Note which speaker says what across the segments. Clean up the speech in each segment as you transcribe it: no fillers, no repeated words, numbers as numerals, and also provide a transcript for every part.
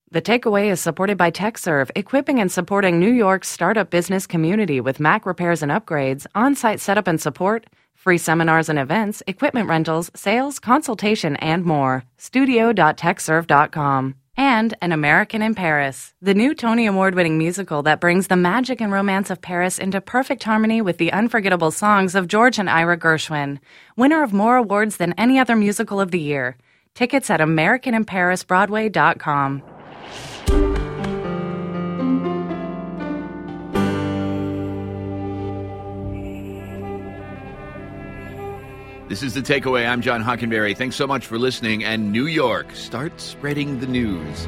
Speaker 1: The Takeaway is supported by TechServe, equipping and supporting New York's startup business community with Mac repairs and upgrades, on-site setup and support, free seminars and events, equipment rentals, sales, consultation, and more. Studio.techserve.com. And An American in Paris, the new Tony Award-winning musical that brings the magic and romance of Paris into perfect harmony with the unforgettable songs of George and Ira Gershwin, winner of more awards than any other musical of the year. Tickets at AmericanInParisBroadway.com.
Speaker 2: This is The Takeaway. I'm John Hockenberry. Thanks so much for listening. And New York, start spreading the news.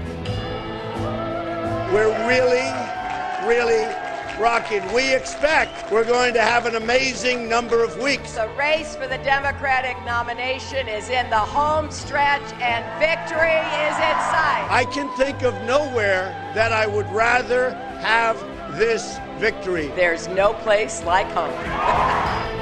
Speaker 3: We're really rocking. We expect we're going to have an amazing number of weeks.
Speaker 4: The race for the Democratic nomination is in the home stretch, and victory is in sight.
Speaker 3: I can think of nowhere that I would rather have this victory.
Speaker 4: There's no place like home.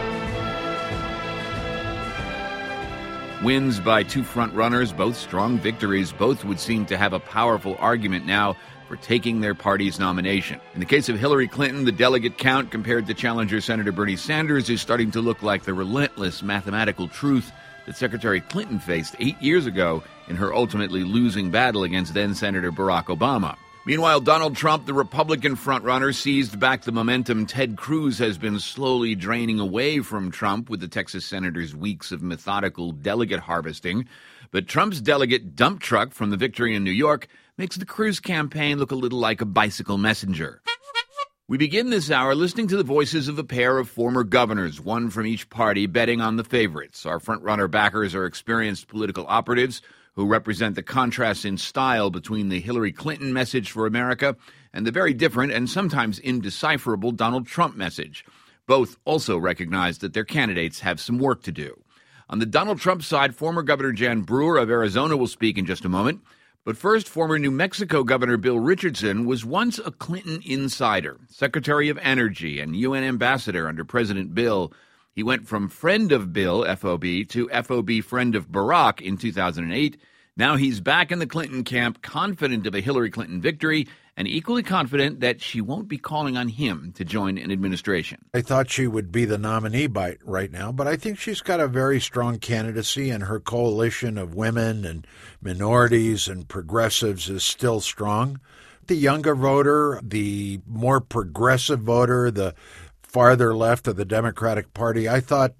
Speaker 2: Wins by two front-runners, both strong victories. Both would seem to have a powerful argument now for taking their party's nomination. In the case of Hillary Clinton, the delegate count compared to challenger Senator Bernie Sanders is starting to look like the relentless mathematical truth that Secretary Clinton faced 8 years ago in her ultimately losing battle against then-Senator Barack Obama. Meanwhile, Donald Trump, the Republican frontrunner, seized back the momentum Ted Cruz has been slowly draining away from Trump with the Texas senator's weeks of methodical delegate harvesting. But Trump's delegate dump truck from the victory in New York makes the Cruz campaign look a little like a bicycle messenger. We begin this hour listening to the voices of a pair of former governors, one from each party, betting on the favorites. Our frontrunner backers are experienced political operatives who represent the contrast in style between the Hillary Clinton message for America and the very different and sometimes indecipherable Donald Trump message. Both also recognize that their candidates have some work to do. On the Donald Trump side, former Governor Jan Brewer of Arizona will speak in just a moment. But first, former New Mexico Governor Bill Richardson was once a Clinton insider, Secretary of Energy and UN ambassador under President Bill. He went from friend of Bill, FOB, to FOB friend of Barack in 2008. Now he's back in the Clinton camp, confident of a Hillary Clinton victory and equally confident that she won't be calling on him to join an administration.
Speaker 5: I thought she would be the nominee right now, but I think she's got a very strong candidacy, and her coalition of women and minorities and progressives is still strong. The younger voter, the more progressive voter, the farther left of the Democratic Party, I thought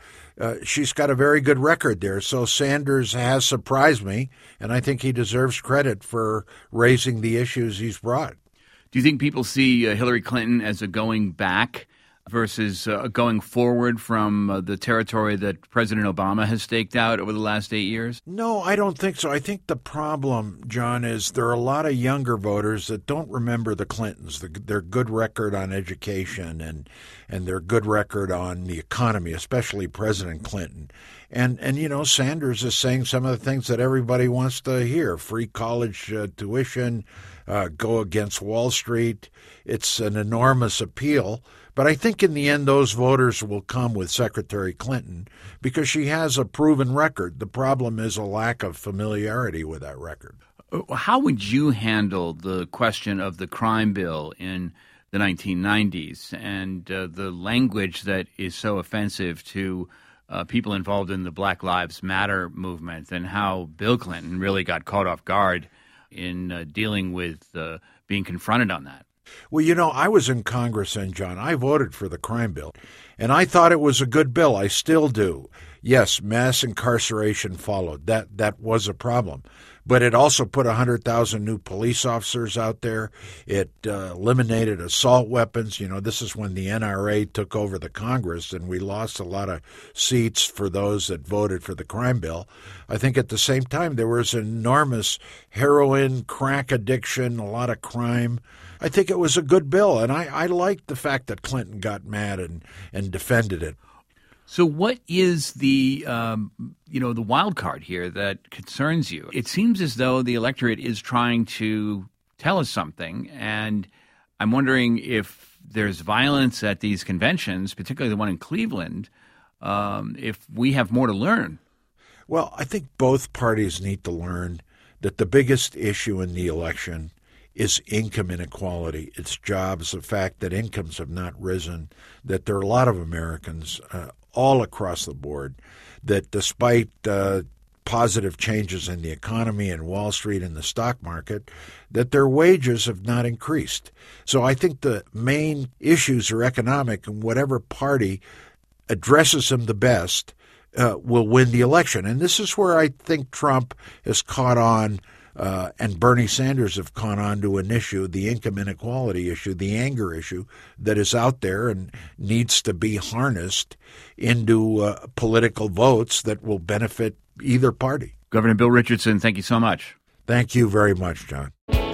Speaker 5: she's got a very good record there. So Sanders has surprised me, and I think he deserves credit for raising the issues he's brought.
Speaker 2: Do you think people see Hillary Clinton as a going back versus going forward from the territory that President Obama has staked out over the last 8 years?
Speaker 5: No, I don't think so. I think the problem, John, is there are a lot of younger voters that don't remember the Clintons, their good record on education and their good record on the economy, especially President Clinton. And you know, Sanders is saying some of the things that everybody wants to hear: free college tuition, go against Wall Street. It's an enormous appeal. But I think in the end, those voters will come with Secretary Clinton because she has a proven record. The problem is a lack of familiarity with that record.
Speaker 2: How would you handle the question of the crime bill in the 1990s and the language that is so offensive to people involved in the Black Lives Matter movement, and how Bill Clinton really got caught off guard in dealing with being confronted on that?
Speaker 5: Well, you know, I was in Congress then, John. I voted for the crime bill, and I thought it was a good bill. I still do. Yes, mass incarceration followed. That was a problem. But it also put 100,000 new police officers out there. It eliminated assault weapons. You know, this is when the NRA took over the Congress, and we lost a lot of seats for those that voted for the crime bill. I think at the same time there was enormous heroin, crack addiction, a lot of crime. I think it was a good bill, and I liked the fact that Clinton got mad and defended it.
Speaker 2: So what is the the wild card here that concerns you? It seems as though the electorate is trying to tell us something, and I'm wondering if there's violence at these conventions, particularly the one in Cleveland, if we have more to learn.
Speaker 5: Well, I think both parties need to learn that the biggest issue in the election is income inequality. It's jobs, the fact that incomes have not risen, that there are a lot of Americans all across the board that despite positive changes in the economy and Wall Street and the stock market, that their wages have not increased. So I think the main issues are economic, and whatever party addresses them the best will win the election. And this is where I think Trump has caught on and Bernie Sanders have caught on to an issue, the income inequality issue, the anger issue that is out there and needs to be harnessed into political votes that will benefit either party.
Speaker 2: Governor Bill Richardson, thank you so much.
Speaker 5: Thank you very much, John.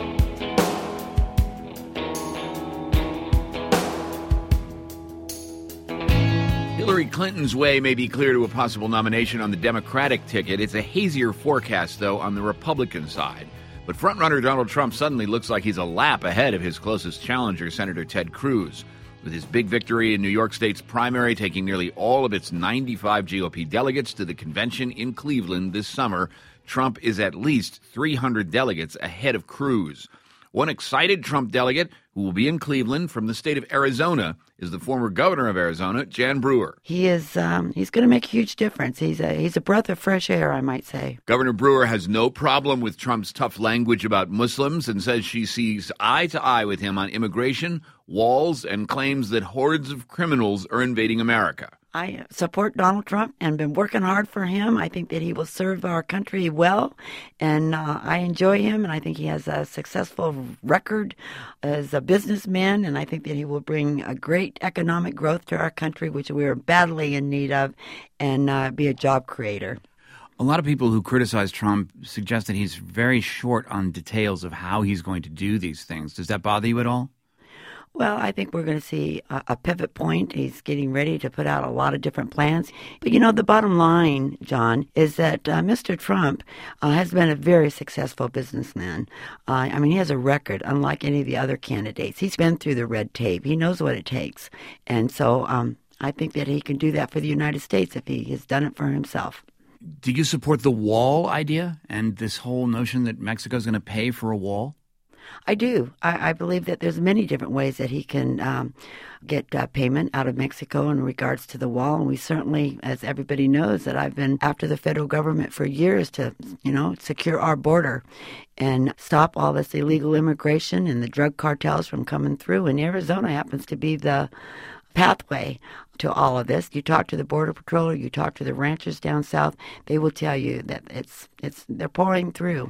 Speaker 2: Hillary Clinton's way may be clear to a possible nomination on the Democratic ticket. It's a hazier forecast, though, on the Republican side. But frontrunner Donald Trump suddenly looks like he's a lap ahead of his closest challenger, Senator Ted Cruz. With his big victory in New York State's primary taking nearly all of its 95 GOP delegates to the convention in Cleveland this summer, Trump is at least 300 delegates ahead of Cruz. One excited Trump delegate who will be in Cleveland from the state of Arizona is the former governor of Arizona, Jan Brewer.
Speaker 6: He is he's going to make a huge difference. He's a breath of fresh air, I might say.
Speaker 2: Governor Brewer has no problem with Trump's tough language about Muslims and says she sees eye to eye with him on immigration, walls, and claims that hordes of criminals are invading America.
Speaker 6: I support Donald Trump and been working hard for him. I think that he will serve our country well, and I enjoy him, and I think he has a successful record as a businessman, and I think that he will bring a great economic growth to our country, which we are badly in need of, and be a job creator.
Speaker 7: A lot of people who criticize Trump suggest that he's very short on details of how he's going to do these things. Does that bother you at all?
Speaker 6: Well, I think we're going to see a pivot point. He's getting ready to put out a lot of different plans. But, you know, the bottom line, John, is that Mr. Trump has been a very successful businessman. I mean, he has a record unlike any of the other candidates. He's been through the red tape. He knows what it takes. And so I think that he can do that for the United States if he has done it for himself.
Speaker 7: Do you support the wall idea and this whole notion that Mexico is going to pay for a wall?
Speaker 6: I do. I believe that there's many different ways that he can get payment out of Mexico in regards to the wall. And we certainly, as everybody knows, that I've been after the federal government for years to, secure our border and stop all this illegal immigration and the drug cartels from coming through. And Arizona happens to be the pathway to all of this. You talk to the Border Patrol, or you talk to the ranchers down south, they will tell you that they're pouring through.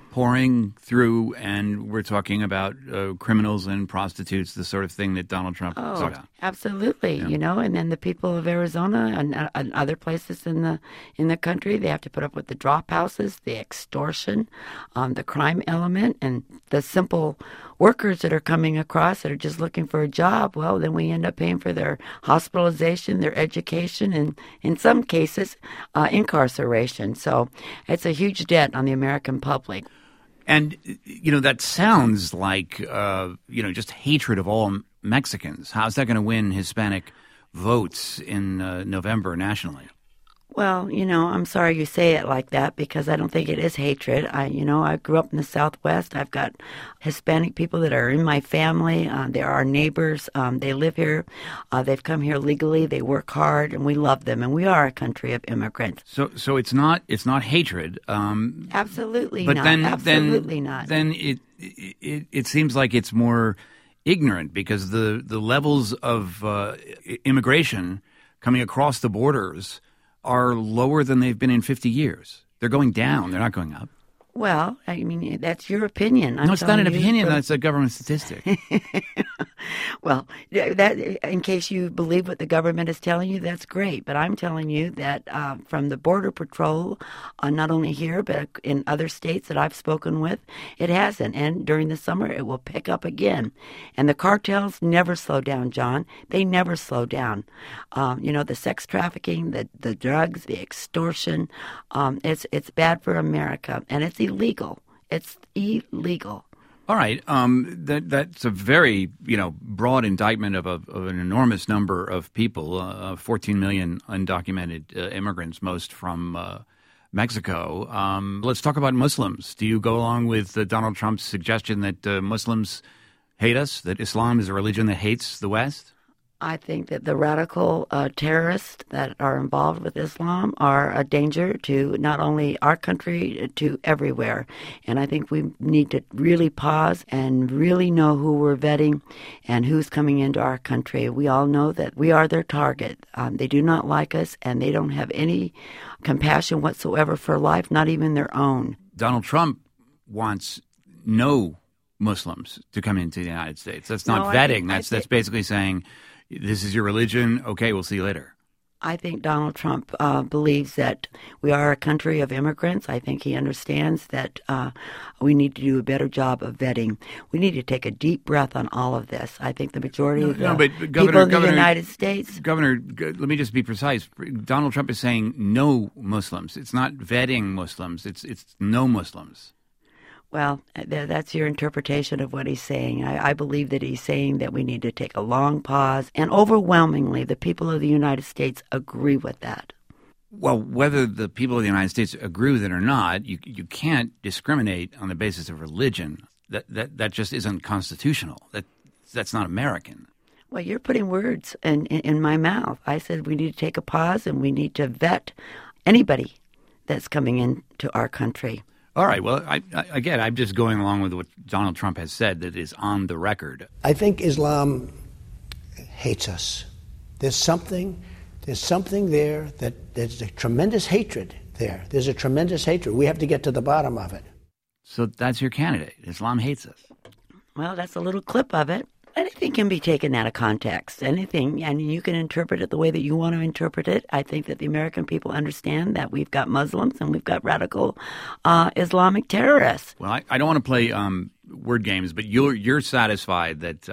Speaker 7: And we're talking about criminals and prostitutes, the sort of thing that Donald Trump talks about.
Speaker 6: Absolutely,
Speaker 7: yeah.
Speaker 6: And then the people of Arizona and other places in the country, they have to put up with the drop houses, the extortion, the crime element, and the simple workers that are coming across that are just looking for a job. Well, then we end up paying for their hospitalization, their education, and in some cases, incarceration. So it's a huge debt on the American public.
Speaker 7: And, that sounds like, just hatred of all Mexicans. How's that going to win Hispanic votes in November nationally?
Speaker 6: Well, I'm sorry you say it like that because I don't think it is hatred. I grew up in the Southwest. I've got Hispanic people that are in my family. They're our neighbors. They live here. They've come here legally. They work hard, and we love them. And we are a country of immigrants.
Speaker 7: So it's not hatred.
Speaker 6: Absolutely
Speaker 7: but
Speaker 6: not.
Speaker 7: Absolutely
Speaker 6: not.
Speaker 7: Then it seems like it's more ignorant because the levels of immigration coming across the borders are lower than they've been in 50 years. They're going down. They're not going up.
Speaker 6: Well, I mean, that's your opinion.
Speaker 7: No, it's not an opinion. That's a government statistic.
Speaker 6: Well, that in case you believe what the government is telling you, that's great. But I'm telling you that from the Border Patrol, not only here, but in other states that I've spoken with, it hasn't. And during the summer, it will pick up again. And the cartels never slow down, John. They never slow down. The sex trafficking, the drugs, the extortion, it's bad for America. And it's illegal. It's illegal.
Speaker 7: All right. That's a very, broad indictment of an enormous number of people, 14 million undocumented immigrants, most from Mexico. Let's talk about Muslims. Do you go along with Donald Trump's suggestion that Muslims hate us, that Islam is a religion that hates the West?
Speaker 6: I think that the radical terrorists that are involved with Islam are a danger to not only our country, to everywhere. And I think we need to really pause and really know who we're vetting and who's coming into our country. We all know that we are their target. They do not like us, and they don't have any compassion whatsoever for life, not even their own.
Speaker 7: Donald Trump wants no Muslims to come into the United States. That's not vetting. That's basically saying, this is your religion. Okay, we'll see you later.
Speaker 6: I think Donald Trump believes that we are a country of immigrants. I think he understands that we need to do a better job of vetting. We need to take a deep breath on all of this. I think the majority of the people in the United States...
Speaker 7: Governor, let me just be precise. Donald Trump is saying no Muslims. It's not vetting Muslims. It's no Muslims.
Speaker 6: Well, that's your interpretation of what he's saying. I believe that he's saying that we need to take a long pause, and overwhelmingly, the people of the United States agree with that.
Speaker 7: Well, whether the people of the United States agree with it or not, you can't discriminate on the basis of religion. That just isn't constitutional. That's not American.
Speaker 6: Well, you're putting words in my mouth. I said we need to take a pause, and we need to vet anybody that's coming into our country.
Speaker 7: All right. Well, I'm just going along with what Donald Trump has said that is on the record.
Speaker 8: I think Islam hates us. There's something there that there's a tremendous hatred there. There's a tremendous hatred. We have to get to the bottom of it.
Speaker 7: So that's your candidate. Islam hates us.
Speaker 6: Well, that's a little clip of it. Anything can be taken out of context. Anything, and you can interpret it the way that you want to interpret it. I think that the American people understand that we've got Muslims and we've got radical Islamic terrorists.
Speaker 7: Well, I don't want to play word games, but you're satisfied that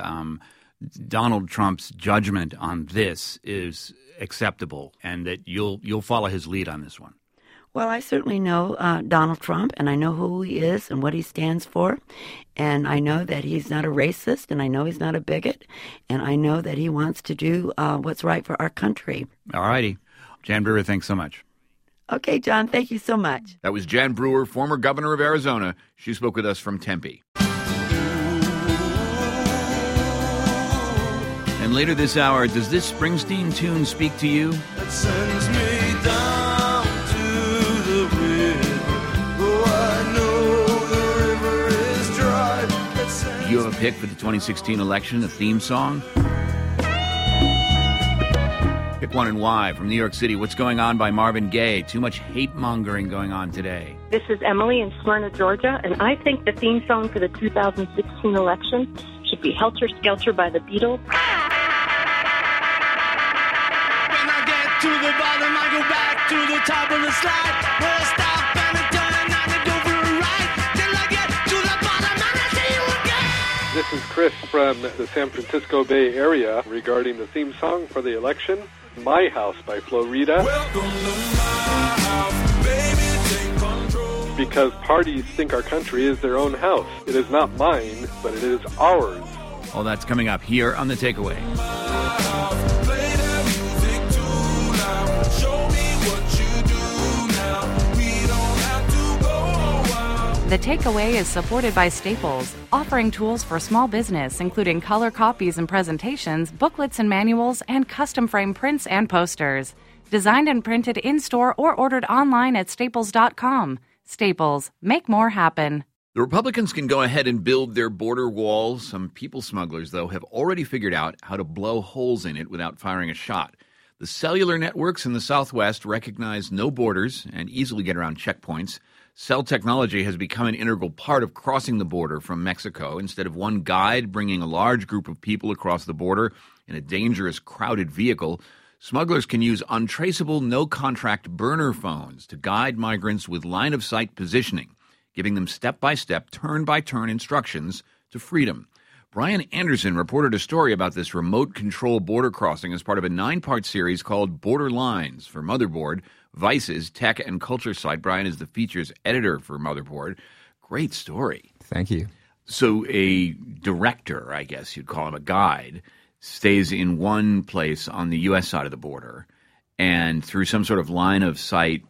Speaker 7: Donald Trump's judgment on this is acceptable, and that you'll follow his lead on this one.
Speaker 6: Well, I certainly know Donald Trump, and I know who he is and what he stands for, and I know that he's not a racist, and I know he's not a bigot, and I know that he wants to do what's right for our country.
Speaker 7: All righty. Jan Brewer, thanks so much.
Speaker 6: Okay, John, thank you so much.
Speaker 2: That was Jan Brewer, former governor of Arizona. She spoke with us from Tempe. And later this hour, does this Springsteen tune speak to you?
Speaker 9: That sends me down to the river. Oh, I know the river is dry.
Speaker 2: Do you have a pick for the 2016 election, a theme song? Pick one and why. From New York City, What's Going On by Marvin Gaye. Too much hate-mongering going on today.
Speaker 10: This is Emily in Smyrna, Georgia, and I think the theme song for the 2016 election should be Helter Skelter by the Beatles.
Speaker 9: To the bottom, I go back to the top of the slide. Where I stop and I turn and I go for a ride. Till I get to the bottom and I see you again.
Speaker 11: This is Chris from the San Francisco Bay Area regarding the theme song for the election, My House by Flo Rida.
Speaker 9: Welcome to my house, baby, take control.
Speaker 11: Because parties think our country is their own house. It is not mine, but it is ours.
Speaker 2: All that's coming up here on The Takeaway.
Speaker 1: The Takeaway is supported by Staples, offering tools for small business, including color copies and presentations, booklets and manuals, and custom frame prints and posters. Designed and printed in-store or ordered online at staples.com. Staples, make more happen.
Speaker 2: The Republicans can go ahead and build their border wall. Some people smugglers, though, have already figured out how to blow holes in it without firing a shot. The cellular networks in the Southwest recognize no borders and easily get around checkpoints. Cell technology has become an integral part of crossing the border from Mexico. Instead of one guide bringing a large group of people across the border in a dangerous, crowded vehicle, smugglers can use untraceable, no-contract burner phones to guide migrants with line-of-sight positioning, giving them step-by-step, turn-by-turn instructions to freedom. Brian Anderson reported a story about this remote-control border crossing as part of a 9-part series called Border Lines for Motherboard, Vice's tech and culture site. Brian is the features editor for Motherboard. Great story.
Speaker 12: Thank you.
Speaker 2: So a director, I guess you'd call him a guide, stays in one place on the U.S. side of the border, and through some sort of line-of-sight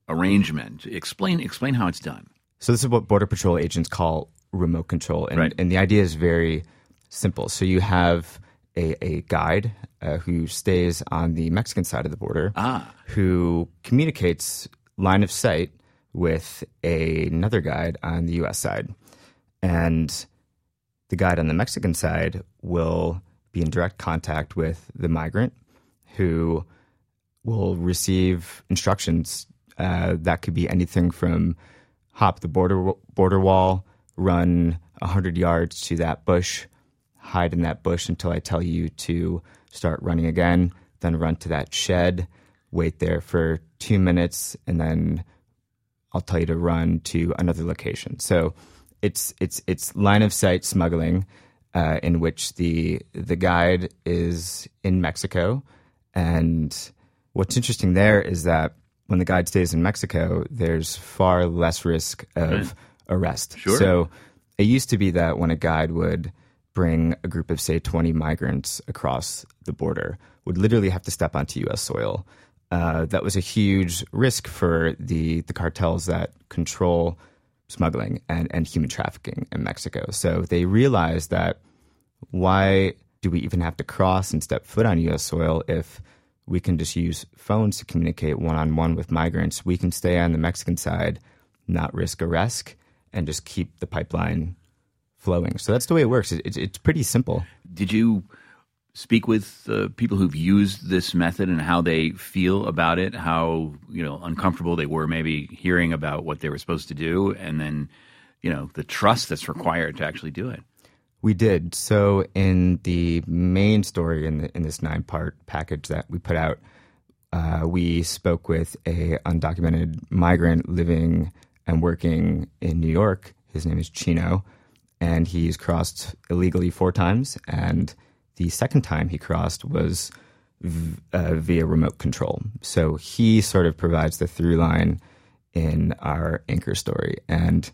Speaker 2: arrangement. Explain how it's done.
Speaker 12: So this is what Border Patrol agents call remote control. And the idea is very simple. So you have a guide who stays on the Mexican side of the border who communicates line of sight with another guide on the U.S. side. And the guide on the Mexican side will be in direct contact with the migrant who will receive instructions that could be anything from hop the border wall, run 100 yards to that bush, hide in that bush until I tell you to start running again, then run to that shed, wait there for 2 minutes, and then I'll tell you to run to another location. So it's line of sight smuggling in which the guide is in Mexico. And what's interesting there is that when the guide stays in Mexico, there's far less risk of arrest.
Speaker 2: Sure.
Speaker 12: So it used to be that when a guide would bring a group of, say, 20 migrants across the border, would literally have to step onto U.S. soil. That was a huge risk for the cartels that control smuggling and human trafficking in Mexico. So they realized that why do we even have to cross and step foot on U.S. soil if we can just use phones to communicate one-on-one with migrants? We can stay on the Mexican side, not risk arrest, and just keep the pipeline flowing. So that's the way it works. It's pretty simple.
Speaker 2: Did you speak with people who've used this method and how they feel about it, how uncomfortable they were maybe hearing about what they were supposed to do, and then the trust that's required to actually do it?
Speaker 12: We did. So in the main story in this 9-part package that we put out, we spoke with a undocumented migrant living and working in New York. His name is Chino, and he's crossed illegally 4 times, and the second time he crossed was via remote control. So he sort of provides the through line in our anchor story. And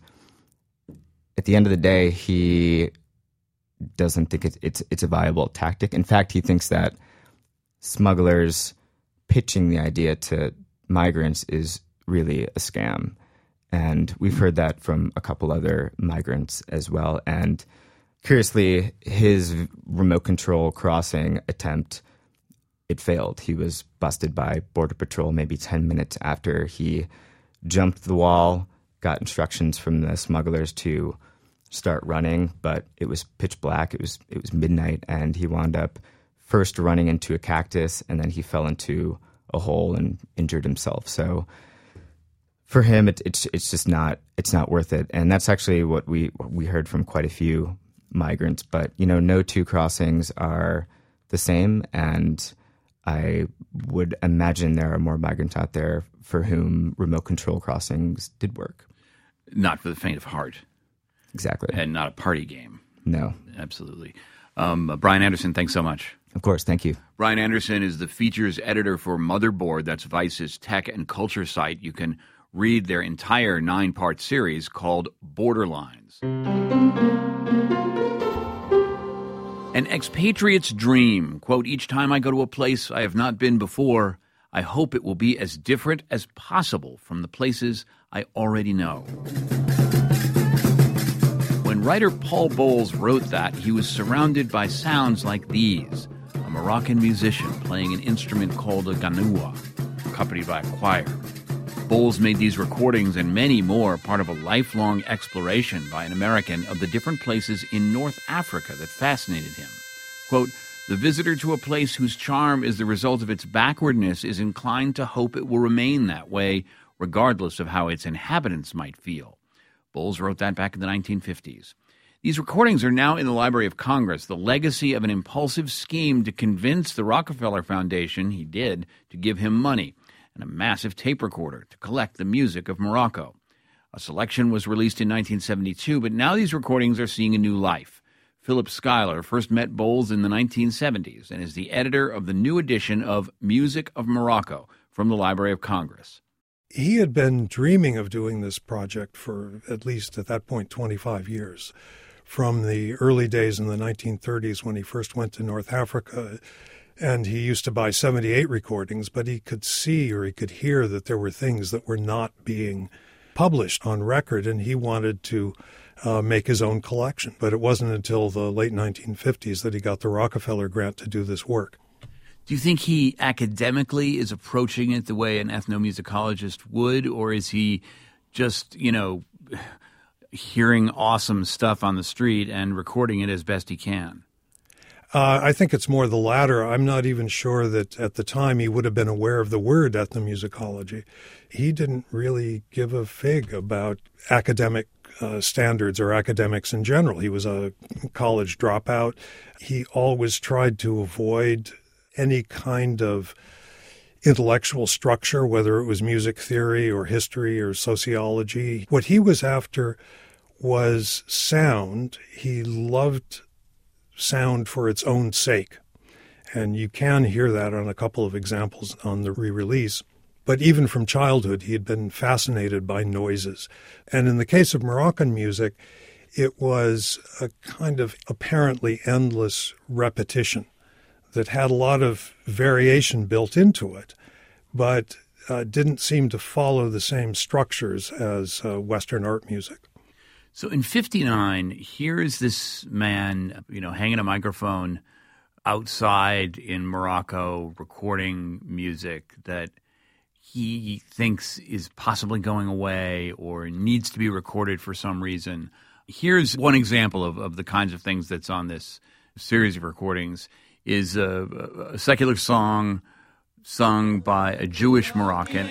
Speaker 12: at the end of the day, he doesn't think it's a viable tactic. In fact, he thinks that smugglers pitching the idea to migrants is really a scam. And we've heard that from a couple other migrants as well. And curiously, his remote control crossing attempt, it failed. He was busted by Border Patrol maybe 10 minutes after he jumped the wall, got instructions from the smugglers to start running, but it was pitch black. It was midnight, and he wound up first running into a cactus, and then he fell into a hole and injured himself. So for him, it's just not worth it. And that's actually what we heard from quite a few migrants. But no 2 crossings are the same, and I would imagine there are more migrants out there for whom remote control crossings did work.
Speaker 2: Not for the faint of heart.
Speaker 12: Exactly.
Speaker 2: And not a party game.
Speaker 12: No.
Speaker 2: Absolutely. Brian Anderson, thanks so much.
Speaker 12: Of course. Thank you.
Speaker 2: Brian Anderson is the features editor for Motherboard. That's Vice's tech and culture site. You can read their entire 9-part series called Borderlines. An expatriate's dream. Quote, each time I go to a place I have not been before, I hope it will be as different as possible from the places I already know. When writer Paul Bowles wrote that, he was surrounded by sounds like these. A Moroccan musician playing an instrument called a ganoua, accompanied by a choir. Bowles made these recordings and many more part of a lifelong exploration by an American of the different places in North Africa that fascinated him. Quote, the visitor to a place whose charm is the result of its backwardness is inclined to hope it will remain that way, regardless of how its inhabitants might feel. Bowles wrote that back in the 1950s. These recordings are now in the Library of Congress, the legacy of an impulsive scheme to convince the Rockefeller Foundation, he did, to give him money, and a massive tape recorder to collect the music of Morocco. A selection was released in 1972, but now these recordings are seeing a new life. Philip Schuyler first met Bowles in the 1970s and is the editor of the new edition of Music of Morocco from the Library of Congress.
Speaker 13: He had been dreaming of doing this project for at least at that point 25 years. From the early days in the 1930s when he first went to North Africa, And he used to buy 78 recordings, but he could see or he could hear that there were things that were not being published on record, and he wanted to make his own collection. But it wasn't until the late 1950s that he got the Rockefeller grant to do this work.
Speaker 7: Do you think he academically is approaching it the way an ethnomusicologist would, or is he just, hearing awesome stuff on the street and recording it as best he can?
Speaker 13: I think it's more the latter. I'm not even sure that at the time he would have been aware of the word ethnomusicology. He didn't really give a fig about academic standards or academics in general. He was a college dropout. He always tried to avoid any kind of intellectual structure, whether it was music theory or history or sociology. What he was after was sound. He loved sound for its own sake. And you can hear that on a couple of examples on the re-release. But even from childhood, he had been fascinated by noises. And in the case of Moroccan music, it was a kind of apparently endless repetition that had a lot of variation built into it, but didn't seem to follow the same structures as Western art music.
Speaker 7: So in 1959, here is this man, hanging a microphone outside in Morocco, recording music that he thinks is possibly going away or needs to be recorded for some reason. Here's one example of the kinds of things that's on this series of recordings is a secular song sung by a Jewish Moroccan.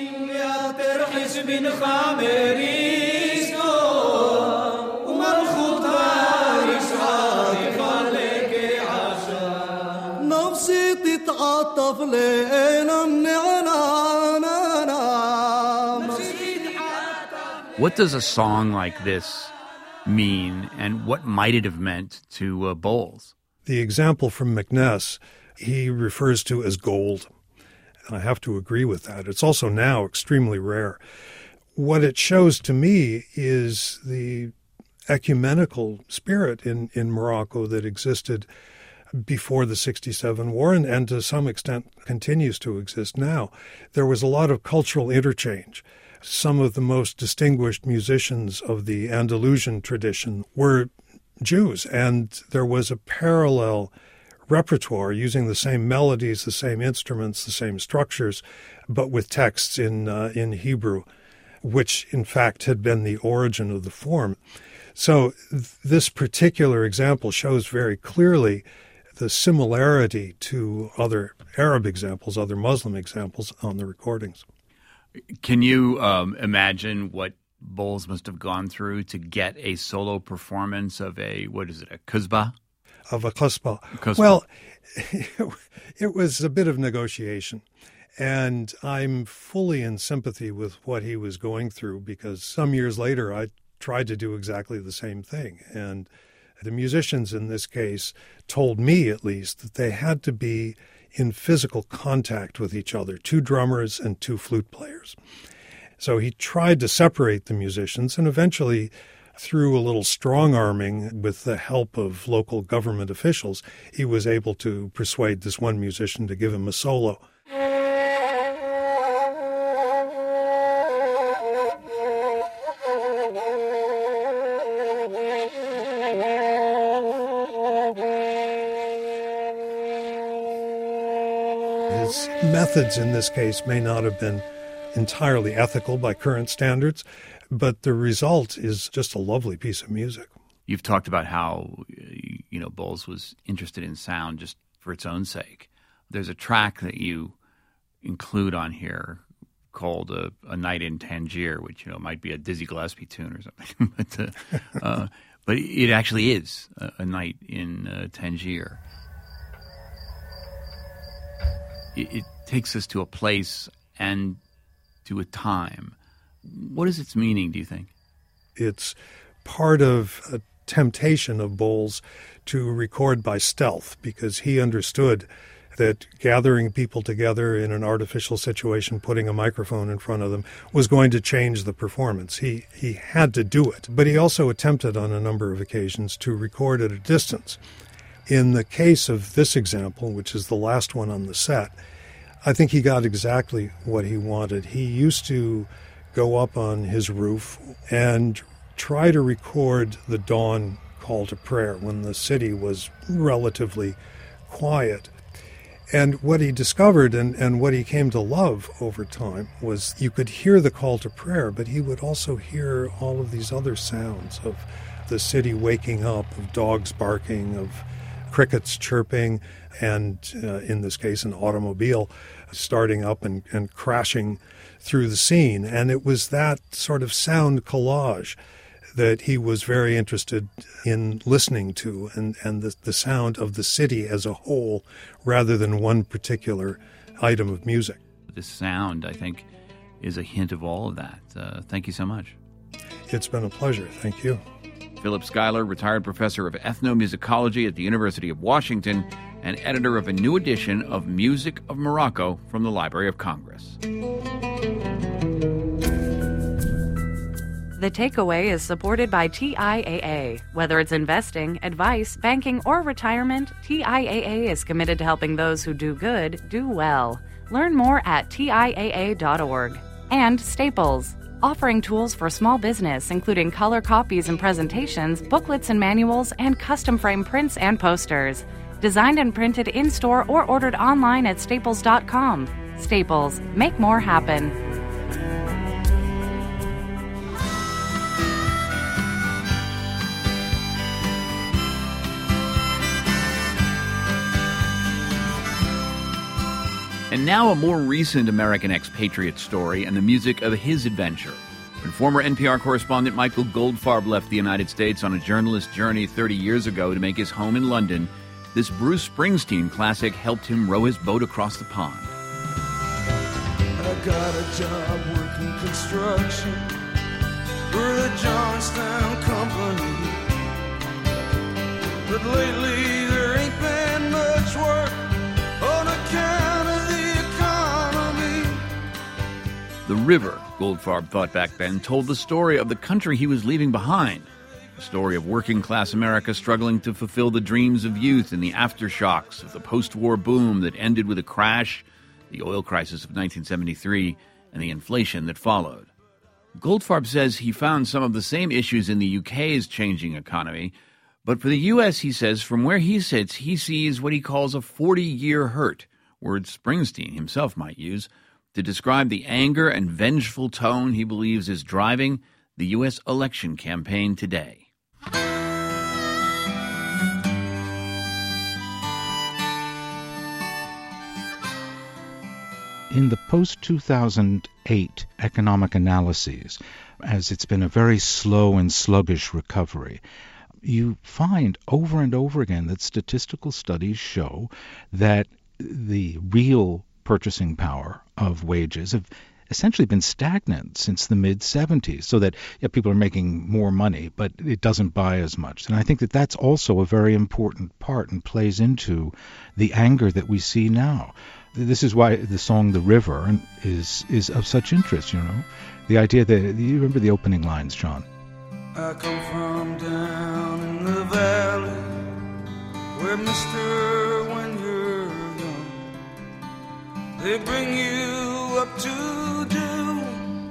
Speaker 7: What does a song like this mean, and what might it have meant to Bowles?
Speaker 13: The example from McNess, he refers to as gold. And I have to agree with that. It's also now extremely rare. What it shows to me is the ecumenical spirit in Morocco that existed before the 1967 war and to some extent continues to exist now. There was a lot of cultural interchange. Some of the most distinguished musicians of the Andalusian tradition were Jews, and there was a parallel repertoire using the same melodies, the same instruments, the same structures, but with texts in Hebrew, which in fact had been the origin of the form. So this particular example shows very clearly the similarity to other Arab examples, other Muslim examples on the recordings.
Speaker 7: Can you imagine what Bowles must have gone through to get a solo performance of a kuzba?
Speaker 13: Of a kuzba. Well, it was a bit of negotiation. And I'm fully in sympathy with what he was going through because some years later I tried to do exactly the same thing. And the musicians in this case told me, at least, that they had to be in physical contact with each other, 2 drummers and 2 flute players. So he tried to separate the musicians, and eventually, through a little strong-arming with the help of local government officials, he was able to persuade this one musician to give him a solo. His methods in this case may not have been entirely ethical by current standards, but the result is just a lovely piece of music.
Speaker 7: You've talked about how, Bowles was interested in sound just for its own sake. There's a track that you include on here called A Night in Tangier, which, might be a Dizzy Gillespie tune or something. But it actually is a night in Tangier. It takes us to a place and to a time. What is its meaning, do you think?
Speaker 13: It's part of a temptation of Bowles to record by stealth because he understood that gathering people together in an artificial situation, putting a microphone in front of them, was going to change the performance. He had to do it. But he also attempted on a number of occasions to record at a distance. In the case of this example, which is the last one on the set, I think he got exactly what he wanted. He used to go up on his roof and try to record the dawn call to prayer when the city was relatively quiet. And what he discovered and what he came to love over time was you could hear the call to prayer, but he would also hear all of these other sounds of the city waking up, of dogs barking, of crickets chirping, and in this case, an automobile starting up and crashing through the scene. And it was that sort of sound collage that he was very interested in listening to, and the sound of the city as a whole rather than one particular item of music.
Speaker 7: This sound, I think, is a hint of all of that. Thank you so much.
Speaker 13: It's been a pleasure. Thank you.
Speaker 2: Philip Schuyler, retired professor of ethnomusicology at the University of Washington and editor of a new edition of Music of Morocco from the Library of Congress.
Speaker 1: The Takeaway is supported by TIAA. Whether it's investing, advice, banking, or retirement, TIAA is committed to helping those who do good do well. Learn more at TIAA.org. And Staples, offering tools for small business, including color copies and presentations, booklets and manuals, and custom frame prints and posters. Designed and printed in-store or ordered online at staples.com. Staples, make more happen.
Speaker 2: And now a more recent American expatriate story and the music of his adventure. When former NPR correspondent Michael Goldfarb left the United States on a journalist journey 30 years ago to make his home in London, this Bruce Springsteen classic helped him row his boat across the pond.
Speaker 9: I got a job working construction for the Johnstown Company, but lately there ain't been much work on account of the economy.
Speaker 2: The river, Goldfarb thought back then, told the story of the country he was leaving behind. The story of working-class America struggling to fulfill the dreams of youth in the aftershocks of the post-war boom that ended with a crash, the oil crisis of 1973, and the inflation that followed. Goldfarb says he found some of the same issues in the UK's changing economy, but for the U.S., he says, from where he sits, he sees what he calls a 40-year hurt, words Springsteen himself might use, to describe the anger and vengeful tone he believes is driving the U.S. election campaign today.
Speaker 14: In the post-2008 economic analyses, as it's been a very slow and sluggish recovery, you find over and over again that statistical studies show that the real purchasing power of wages have essentially been stagnant since the mid-'70s, so that people are making more money, but it doesn't buy as much. And I think that that's also a very important part and plays into the anger that we see now. This is why the song "The River" is of such interest, The idea that, you remember the opening lines, John?
Speaker 9: I come from down in the valley where, mister, when you're young, they bring you up to do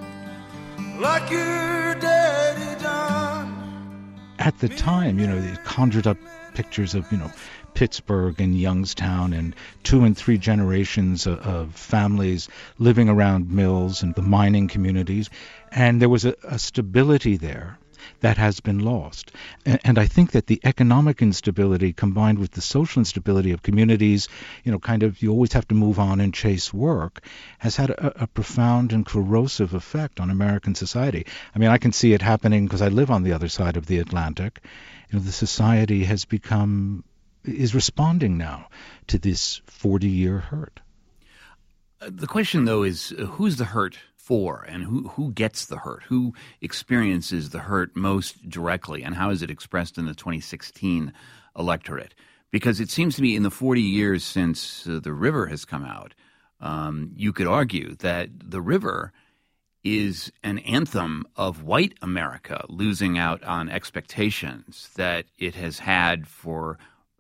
Speaker 9: like your daddy done.
Speaker 14: At the time, they conjured up pictures of, Pittsburgh and Youngstown and 2 and 3 generations of families living around mills and the mining communities. And there was a stability there that has been lost. And I think that the economic instability combined with the social instability of communities, you always have to move on and chase work, has had a profound and corrosive effect on American society. I mean, I can see it happening because I live on the other side of the Atlantic. The society is responding now to this 40-year hurt.
Speaker 2: The question, though, is who's the hurt for, and who gets the hurt? Who experiences the hurt most directly, and how is it expressed in the 2016 electorate? Because it seems to me in the 40 years since The River has come out, you could argue that The River is an anthem of white America losing out on expectations that it has had for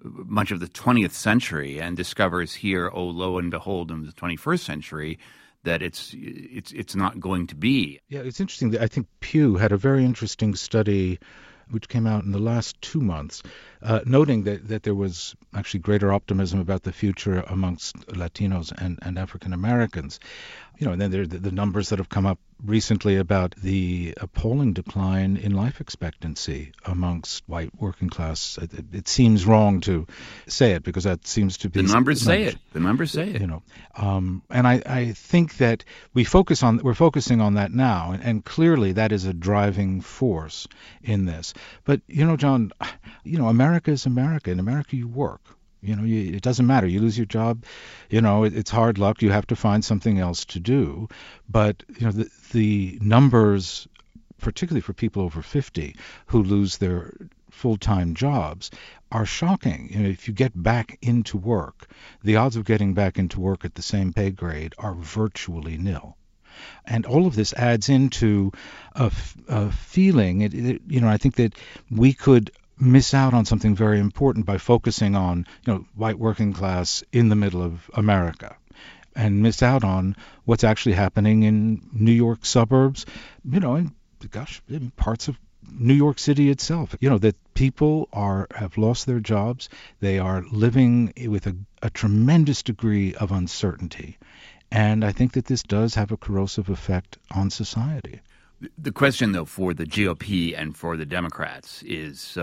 Speaker 7: much of the 20th century and discovers here, oh, lo and behold, in the 21st century, that it's not going to be.
Speaker 14: Yeah, it's interesting. I think Pew had a very interesting study which came out in the last 2 months, noting that there was actually greater optimism about the future amongst Latinos and African Americans. You know, and then there are the numbers that have come up recently about the appalling decline in life expectancy amongst white working class. It seems wrong to say it because that seems to be
Speaker 7: the numbers say it. The numbers say it.
Speaker 14: You know, and I think that we're focusing on that now, and clearly that is a driving force in this. But you know, John, you know, America is America. In America, you work. You know, it doesn't matter. You lose your job, you know, it's hard luck. You have to find something else to do. But, you know, the numbers, particularly for people over 50 who lose their full-time jobs, are shocking. You know, if you get back into work, the odds of getting back into work at the same pay grade are virtually nil. And all of this adds into a feeling, you know, I think that we could miss out on something very important by focusing on, you know, white working class in the middle of America, and miss out on what's actually happening in New York suburbs, you know, and in parts of New York City itself. You know, that people have lost their jobs. They are living with a tremendous degree of uncertainty. And I think that this does have a corrosive effect on society.
Speaker 7: The question, though, for the GOP and for the Democrats is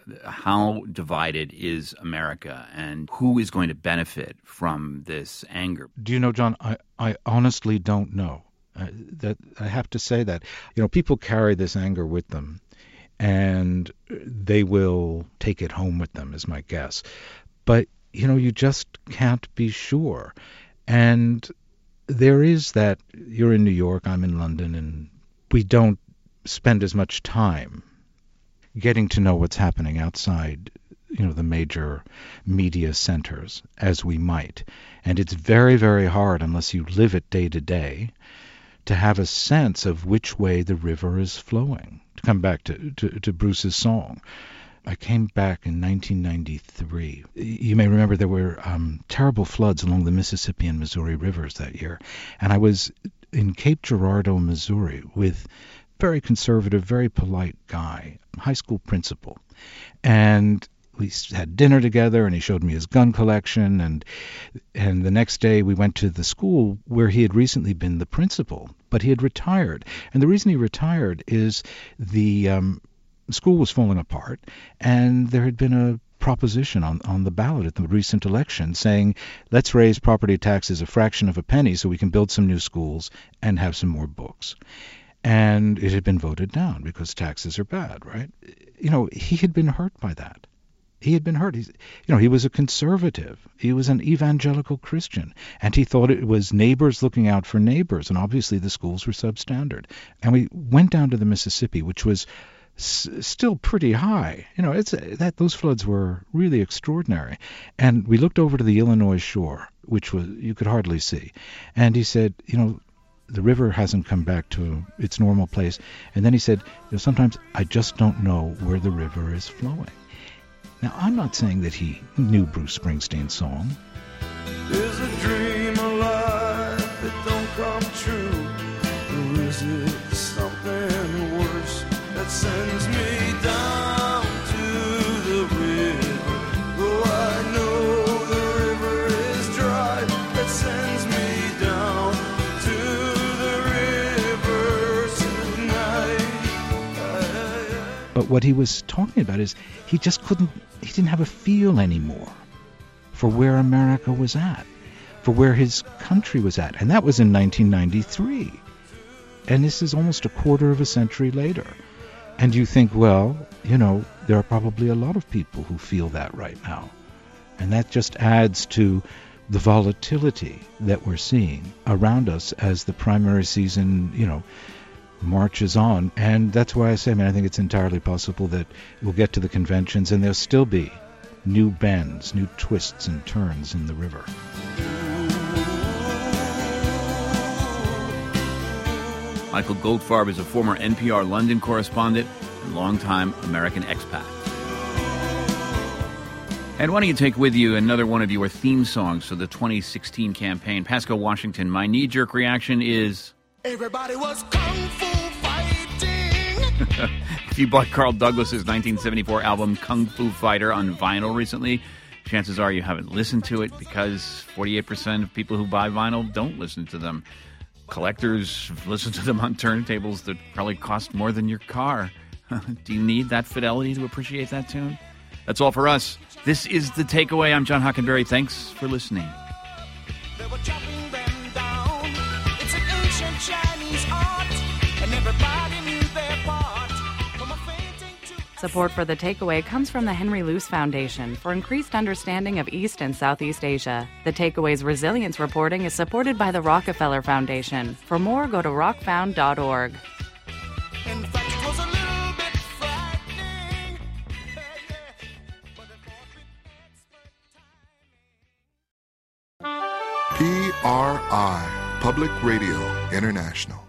Speaker 7: how divided is America, and who is going to benefit from this anger?
Speaker 14: Do you know, John, I honestly don't know. That I have to say that. You know, people carry this anger with them, and they will take it home with them, is my guess. But, you know, you just can't be sure. And there is that, you're in New York, I'm in London, and we don't spend as much time getting to know what's happening outside, you know, the major media centers as we might. And it's very, very hard, unless you live it day to day, to have a sense of which way the river is flowing. To come back to Bruce's song, I came back in 1993. You may remember there were terrible floods along the Mississippi and Missouri rivers that year. And I was in Cape Girardeau, Missouri, with very conservative, very polite guy, high school principal. And we had dinner together, and he showed me his gun collection. And the next day we went to the school where he had recently been the principal, but he had retired. And the reason he retired is the school was falling apart, and there had been a proposition on the ballot at the recent election saying, let's raise property taxes a fraction of a penny so we can build some new schools and have some more books. And it had been voted down because taxes are bad, right? You know, he had been hurt by that. He had been hurt. He was a conservative. He was an evangelical Christian, and he thought it was neighbors looking out for neighbors, and obviously the schools were substandard. And we went down to the Mississippi, which was still pretty high. You know, those floods were really extraordinary. And we looked over to the Illinois shore, which was, you could hardly see. And he said, you know, the river hasn't come back to its normal place. And then he said, you know, sometimes I just don't know where the river is flowing. Now, I'm not saying that he knew Bruce Springsteen's song.
Speaker 9: Is a dream alive that don't come true? Or is it something worse that sends me down to the river? Oh, I know the river is dry, that sends me down to the river tonight.
Speaker 14: But what he was talking about is he didn't have a feel anymore for where America was at, for where his country was at. And that was in 1993. And this is almost a quarter of a century later. And you think, well, you know, there are probably a lot of people who feel that right now. And that just adds to the volatility that we're seeing around us as the primary season, you know, marches on. And that's why I say, I think it's entirely possible that we'll get to the conventions and there'll still be new bends, new twists and turns in the river.
Speaker 2: Michael Goldfarb is a former NPR London correspondent and longtime American expat. And why don't you take with you another one of your theme songs for the 2016 campaign? Pasco Washington, my knee-jerk reaction is...
Speaker 9: Everybody was kung fu fighting.
Speaker 2: If you bought Carl Douglas's 1974 album Kung Fu Fighter on vinyl recently, chances are you haven't listened to it because 48% of people who buy vinyl don't listen to them. Collectors listen to them on turntables that probably cost more than your car. Do you need that fidelity to appreciate that tune? That's all for us. This is The Takeaway. I'm John Hockenberry. Thanks for listening.
Speaker 9: They were chopping them down. It's an ancient Chinese art, and everybody knew their part. From a fainting to...
Speaker 1: Support for The Takeaway comes from the Henry Luce Foundation for increased understanding of East and Southeast Asia. The Takeaway's resilience reporting is supported by the Rockefeller Foundation. For more, go to rockfound.org.
Speaker 9: In fact, it was a little bit frightening.
Speaker 15: PRI, Public Radio International.